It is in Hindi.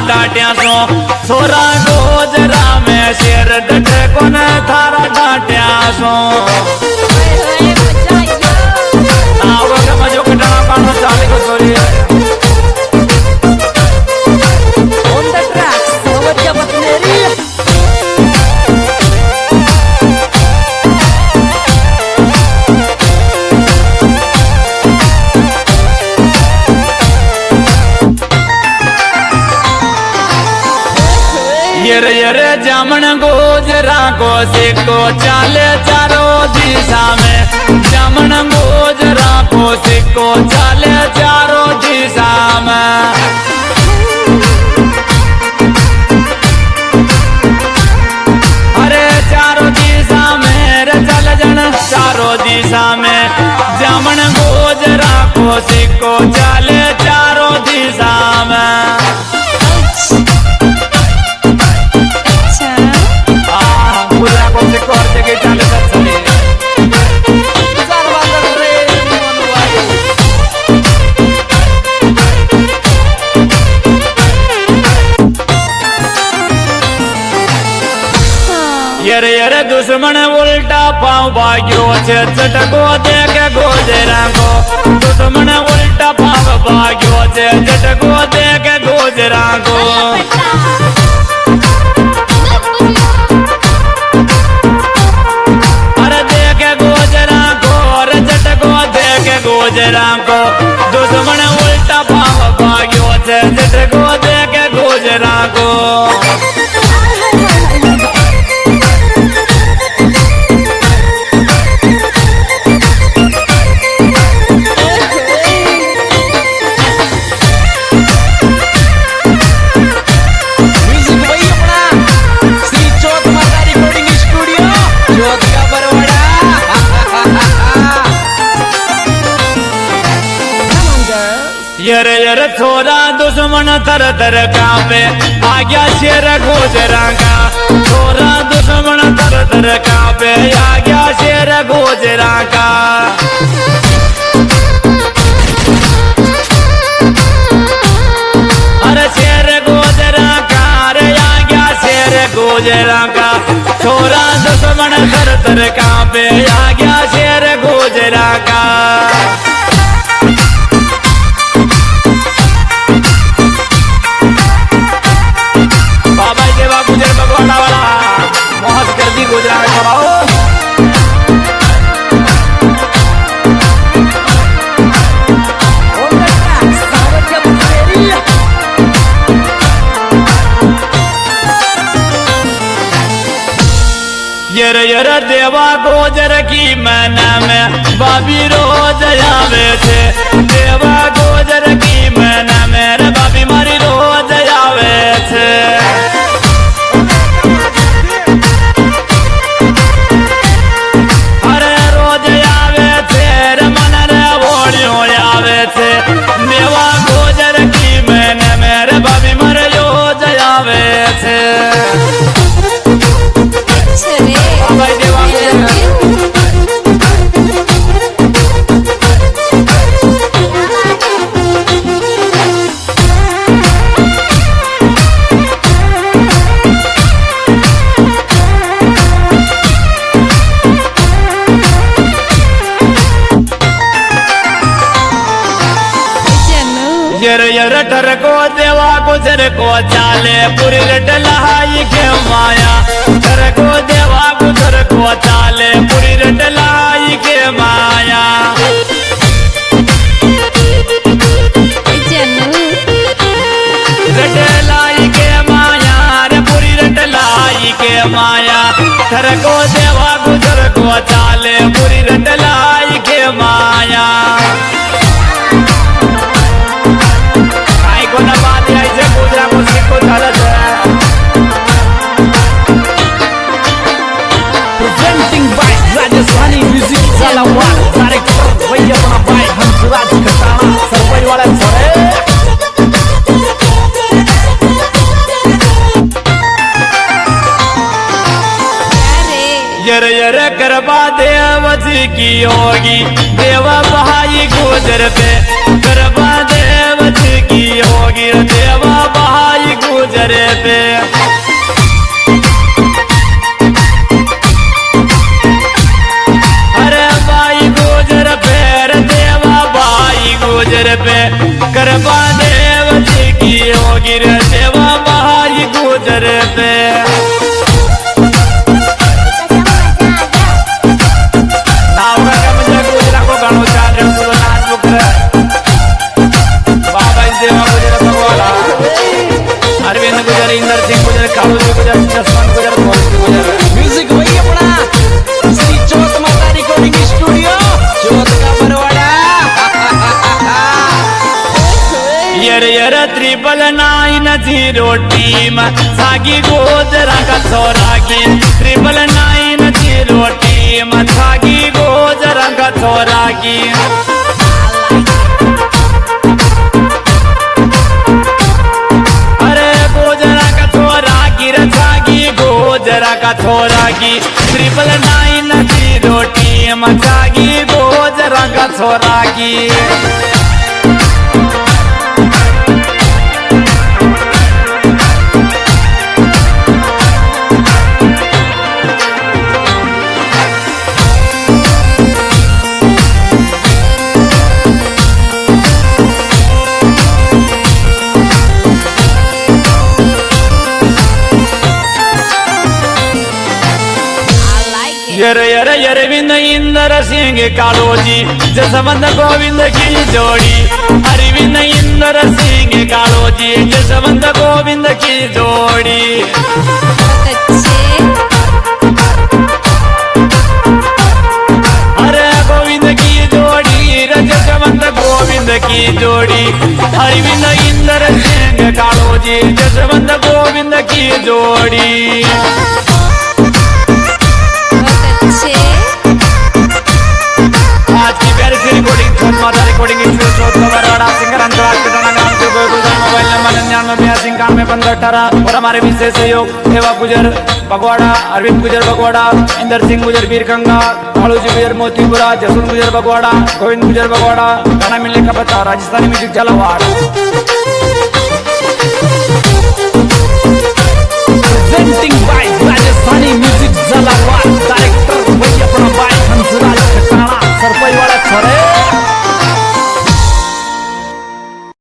डाटिया सो छोरा गोजरा में शेर डटे कोन थारा डाटिया सो मजो कटना पानो चाले को छोरी ऑन द ट्रैक सोवत्या बतनेरी ये जामन गोजरा को सिक्को चाले चारों दिशा में जामन गोजरा को सिक्को चाले चारों दिशा में अरे चारों दिशा में रे चल जन चारों दिशा में जामन गोजरा को सिक्को चाले चारों दिशा में ये दुश्मन उल्टा पाँव भाग्यो छे चटको देखे गोजरा को दुश्मन उल्टा पाँव भाग्यो छे चटको देखे गोजरा को अरे देखे गोजरा को अरे चटको देखे गोजरा को दुश्मन उल्टा पाँव भाग्यो छे चटको देखे गोजरा को ये छोरा दुश्मन तर तर कांपे आ गया शेर गोजरा का छोरा दुश्मन तर तर कांपे आ गया शेर गोजरा का अरे शेर गोजरा का अरे आ गया शेर गोजरा का छोरा दुश्मन तर तर कांपे आ गया शेर गोजरा का गोजरा में खबाओ ये देवा गोजर की मैना में बाबी रोज आवे थे देवा गोजर की मैना में रे बाबी मारी रोज आवे थे मेवा गोजर की मैंने मेरे बाबी मर जो जयावे थे यर ठर को देवा गुजर को चाले पूरी रट लहाई के माया ठर को देवा गुजर को चाले पूरी रट लहाई के माया रट लाई के माया रे पूरी रट लाई के माया ठर को देवा गुजर को चाले पूरी रट लाई के माया Presenting by Rajasthani Music Zalawar Director भैया बना भाई हंसराज खटाना सरपंच वाले छोरे यर करबा देव जी की होगी देवा बहाई गुजर पे करबा देव जी की होगी देवा बहाई गुजर पे। अरे भाई गुजर पे रे देवा भाई गुजर पे कृपा देव जी की होगी रे देवा भाई गुजर पे। अरविंद गुजर, इंदर सिंह गुजर, कालू जी गुजर, जसवंत गुजर, मोहित गुजर। म्यूजिक वही अपना श्री चौथ माता रिकॉर्डिंग स्टूडियो चौथ का बरवाड़ा। यर 999 टीम सागी गोजरा का छोरा की 999 टीम सागी गोजरा का छोरा की। गोजरा का छोरा की 999 टीम जागी गोजरा का छोरा की। यर विंद इंदर सिंह कालोजी जसवंत गोविंद की जोड़ी। अरविंद इंदर सिंह कालोजी जसवंत गोविंद की जोड़ी। अरे गोविंद की जोड़ी जसवंत गोविंद की जोड़ी। अरविंद इंदर सिंह कालोजी जसवंत गोविंद की जोड़ी। आज की प्यारी सी रिकॉर्डिंग चौथ माता recording studio Chauth ka Barwara singer अंतराल के नाम से मोबाइल नंबर 99 और हमारे विशेष सहयोग देवा गुजर भगवाड़ा, अरविंद गुजर भगवाड़ा, इंदर सिंह गुजर बीरगंगा, कालू जी गुजर मोतीपुरा, जसवंत गुजर भगवाड़ा, गोविंद गुजर भगवाड़ा। गाना मिलने का पता राजस्थानी म्यूजिक झालावाड़।